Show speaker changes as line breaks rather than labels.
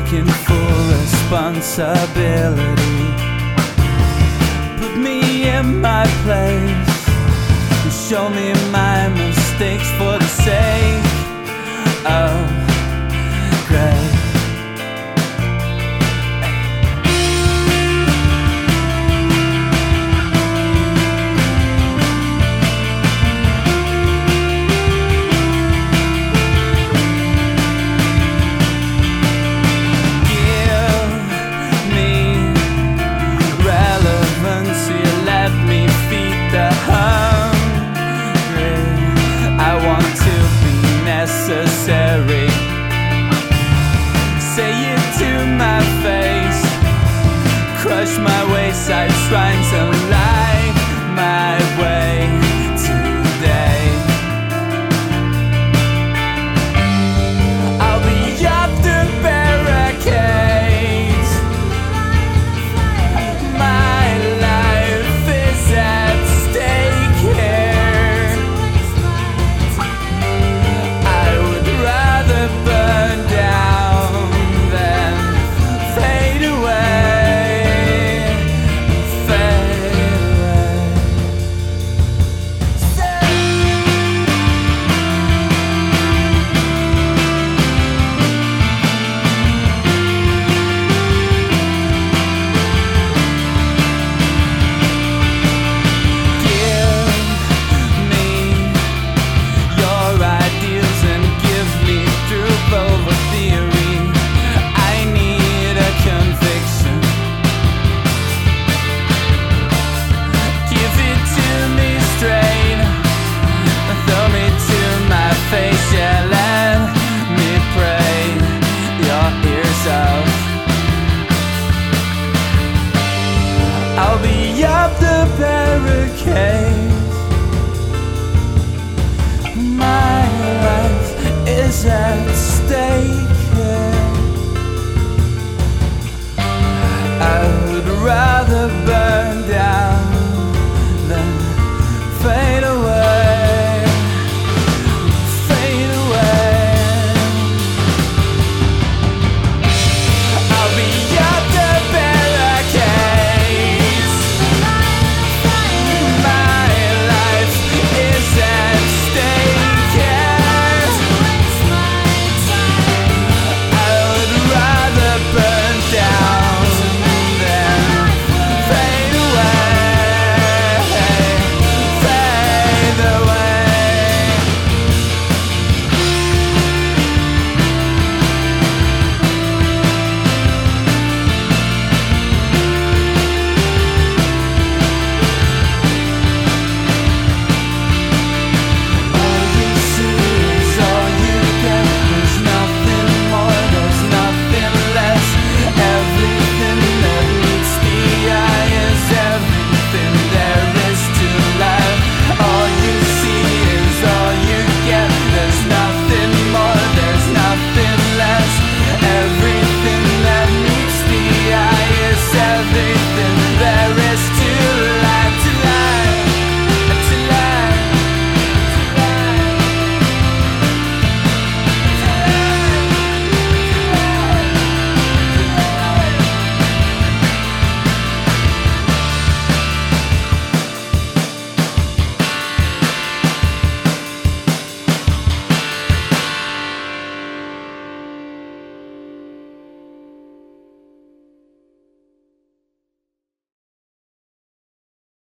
taking full responsibility. Put me in my place and show me my mistakes for the sake of grace. Necessary. Say it to my face, crush my wayside shrines and light my way today. I'll be up the barricades. My life is at stake here. Burn down, then fade away, fade away. Give me your ideals and give me over theory. I need a conviction. Give it to me straight, throw me to my face. Yeah, let me pray your ears out. I'll be up the barricade.